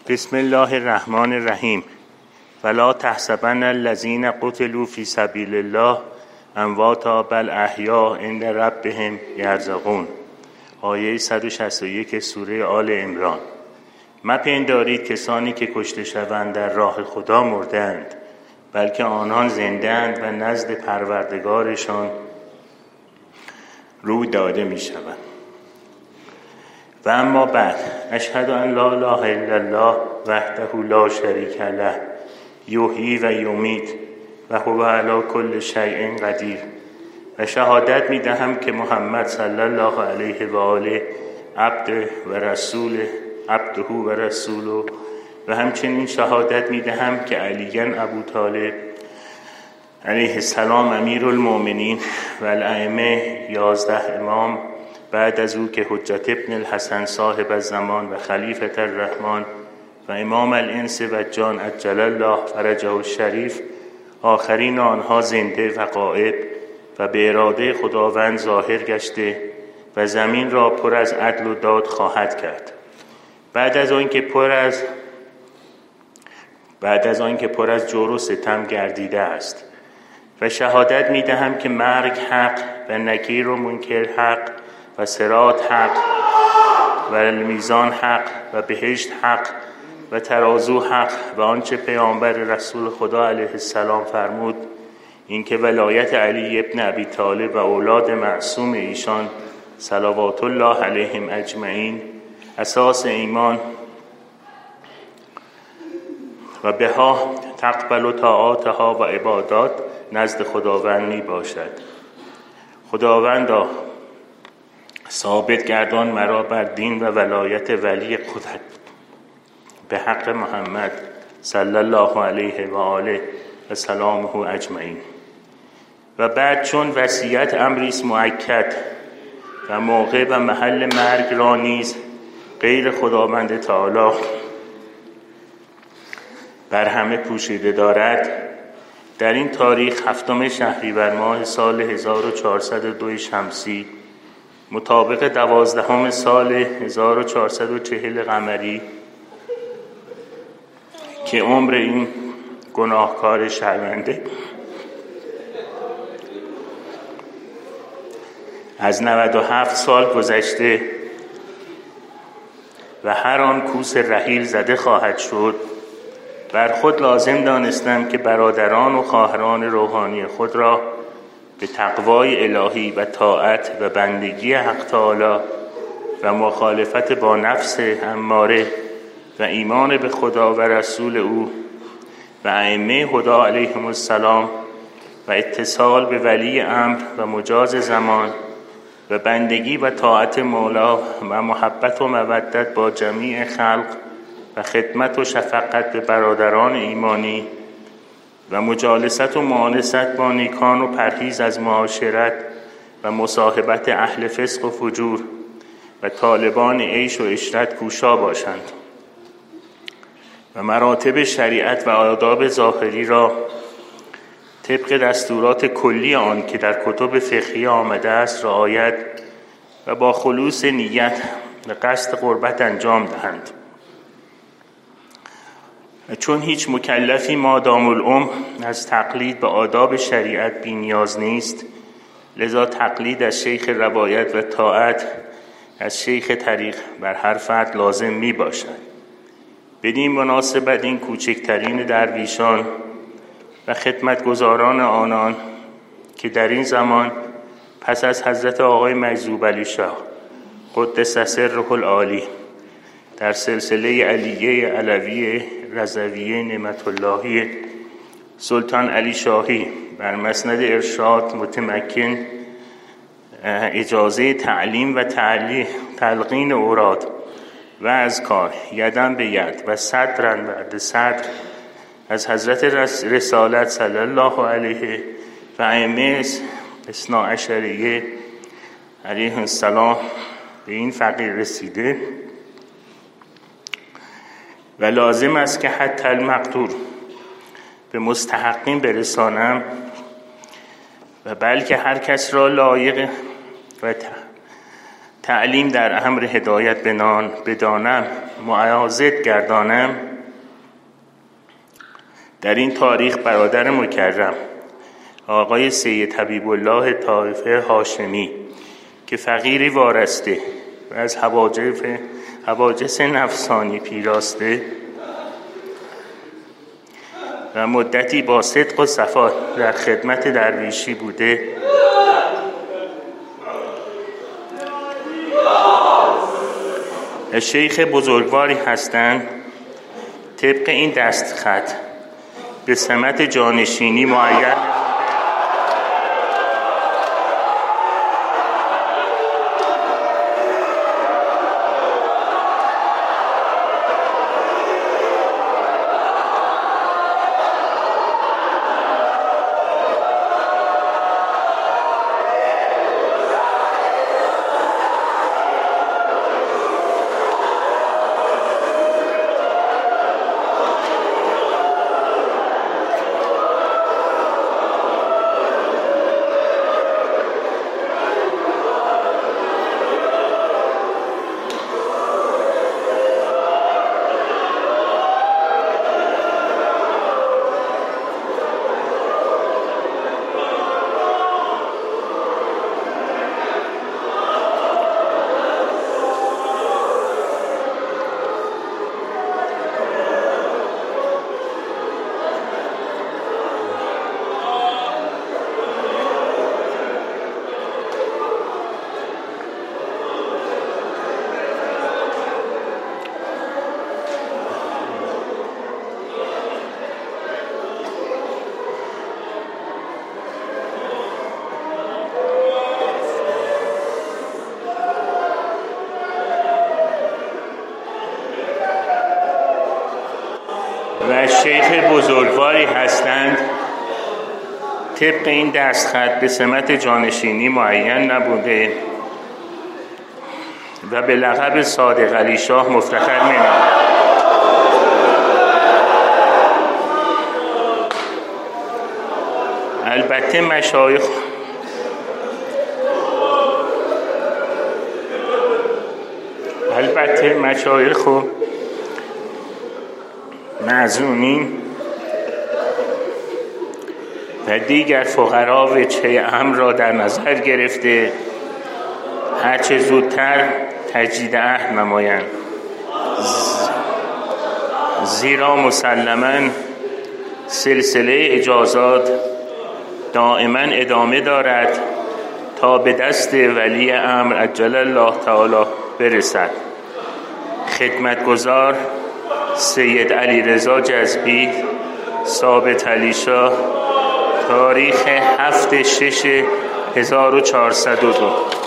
بسم الله الرحمن الرحیم. ولا تحسبن الذین قتلوا فی سبیل الله امواتا بل احیاء عند ربهم یرزقون. آیه 161 سوره آل عمران. مپندارید کسانی که کشته شوند در راه خدا مردند، بلکه آنان زنده‌اند و نزد پروردگارشان روی داده می شوند. و اما بعد، اشهد ان لا اله الا الله وحده لا شریک له یحیی و یمیت و هو علی کل شیء قدیر. و شهادت می دهم که محمد صلی الله علیه و آله عبده و رسوله و همچنین شهادت می دهم که علی ابو طالب علیه السلام امیر المؤمنین و الائمه 11 امام بعد از او که حجت ابن الحسن صاحب الزمان و خلیفة الرحمن و امام الانس و جان عجل الله فرجه الشریف آخرین آنها زنده و غایب و به اراده خداوند ظاهر گشته و زمین را پر از عدل و داد خواهد کرد. بعد از آنکه پر از جور و ستم گردیده است. و شهادت می دهم که مرگ حق و نکیر و منکر حق و صراط حق و میزان حق و بهشت حق و ترازو حق و آنچه پیامبر رسول خدا علیه السلام فرمود، اینکه ولایت علی ابن ابی طالب و اولاد معصوم ایشان صلوات الله علیهم اجمعین اساس ایمان و بها تقبل طاعاتها و عبادات نزد خداوند می باشد. خداوندا ثابت گردان مرا بر دین و ولایت ولی خودت به حق محمد صلی الله علیه و آله و سلامه اجمعین. و بعد چون وصیت امریست مؤکد و موقع و محل مرگ را نیز غیر خداوند تعالی بر همه پوشیده دارد، در این تاریخ 7 شهریور ماه سال 1402 شمسی مطابق 12 سال 1440 قمری که عمر این گناهکار شرمنده از 97 سال گذشته و هر آن کوس رحیل زده خواهد شد، بر خود لازم دانستم که برادران و خواهران روحانی خود را به تقوای الهی و طاعت و بندگی حق تعالی و مخالفت با نفس اماره و ایمان به خدا و رسول او و ائمه هدی علیهم السلام و اتصال به ولی امر و مجاز زمان و بندگی و طاعت مولا و محبت و مودت با جمیع خلق و خدمت و شفقت به برادران ایمانی و مجالست و معانست با نیکان و پرهیز از معاشرت و مصاحبت اهل فسق و فجور و طالبان عیش و عشرت کوشا باشند و مراتب شریعت و آداب ظاهری را طبق دستورات کلی آن که در کتب فقهی آمده است رعایت و با خلوص نیت و قصد قربت انجام دهند. چون هیچ مکلفی مادام العمر از تقلید به آداب شریعت بی نیاز نیست، لذا تقلید از شیخ روایت و طاعت از شیخ طریق بر هر فرد لازم می باشد. بدین مناسبت این کوچکترین درویشان و خدمتگزاران آنان که در این زمان پس از حضرت آقای مجذوب علی شاه قدس سره العالی در سلسله علیه علوی رضویه نعمت اللهی سلطان علی شاهی بر مسند ارشاد متمکن اجازه تعلیم و تلقین اوراد و اذکار یدن به ید و صدرن بعد صدر از حضرت رسالت صلی الله علیه و ائمه اثنا عشریه علیه السلام به این فقیر رسیده و لازم است که حتی المقدور به مستحقین برسانم و بلکه هر کس را لایق تعلیم در امر هدایت بدانم معاذت گردانم. در این تاریخ برادر مکرم آقای سید حبیب الله طائفه هاشمی که فقیری وارسته و از حواجس نفسانی پیراسته و مدتی با صدق و صفا در خدمت درویشی بوده، شیخ بزرگواری هستند طبق این دستخط به سمت جانشینی معین و شیخ بزرگواری هستند طبق این دستخط به سمت جانشینی معین نبوده و به لقب صادق علی شاه مفتخر می‌نماید. البته مشایخ و معزونین و دیگر فقرا وجه امر را در نظر گرفته هرچه زودتر تجدید عهد نمایند، زیرا مسلماً سلسله اجازات دائما ادامه دارد تا به دست ولی امر عجل الله تعالی برسد. خدمتگزار سید علی رضا جذبی، ثابت علی شاه، تاریخ 7/6/1402.